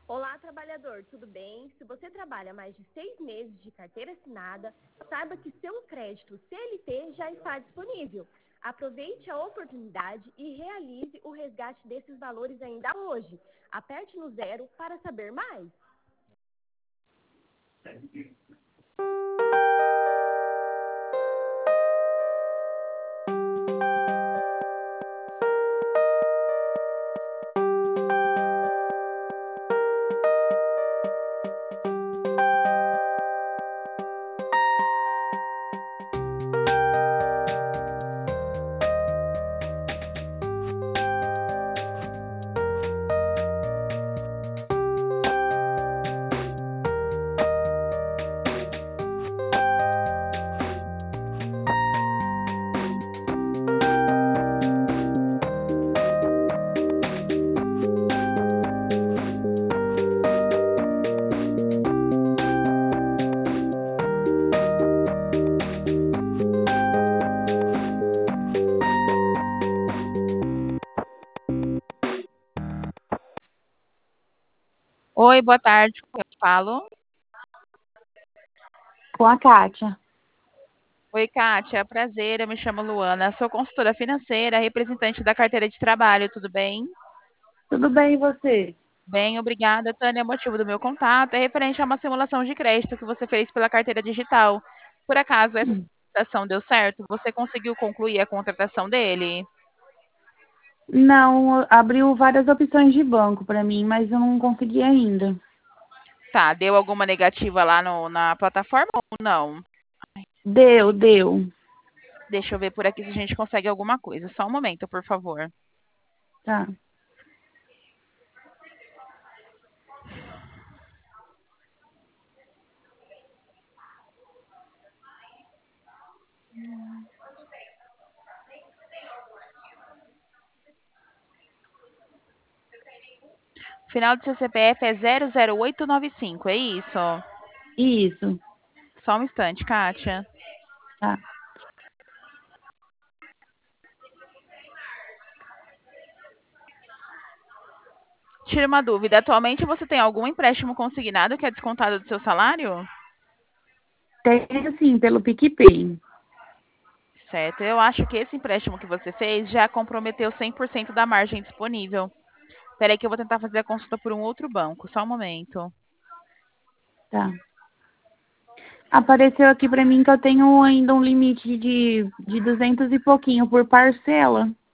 Olá, trabalhador, tudo bem? Se você trabalha mais de 6 meses de carteira assinada, saiba que seu crédito CLT já está disponível. Aproveite a oportunidade e realize o resgate desses valores ainda hoje. Aperte no 0 para saber mais. Oi, boa tarde. Eu falo. Com a Kátia. Oi, Kátia. Prazer, eu me chamo Luana. Sou consultora financeira, representante da carteira de trabalho, tudo bem? Tudo bem, e você? Bem, obrigada, Tânia. O motivo do meu contato é referente a uma simulação de crédito que você fez pela carteira digital. Por acaso essa simulação deu certo? Você conseguiu concluir a contratação dele? Não, abriu várias opções de banco para mim, mas eu não consegui ainda. Tá, deu alguma negativa lá na plataforma ou não? Deu. Deixa eu ver por aqui se a gente consegue alguma coisa. Só um momento, por favor. Tá. O final do seu CPF é 00895, é isso? Isso. Só um instante, Kátia. Tá. Tira uma dúvida. Atualmente você tem algum empréstimo consignado que é descontado do seu salário? Tenho sim, pelo PicPay. Certo. Eu acho que esse empréstimo que você fez já comprometeu 100% da margem disponível. Espera aí que eu vou tentar fazer a consulta por um outro banco. Só um momento. Tá. Apareceu aqui para mim que eu tenho ainda um limite de 200 e pouquinho por parcela.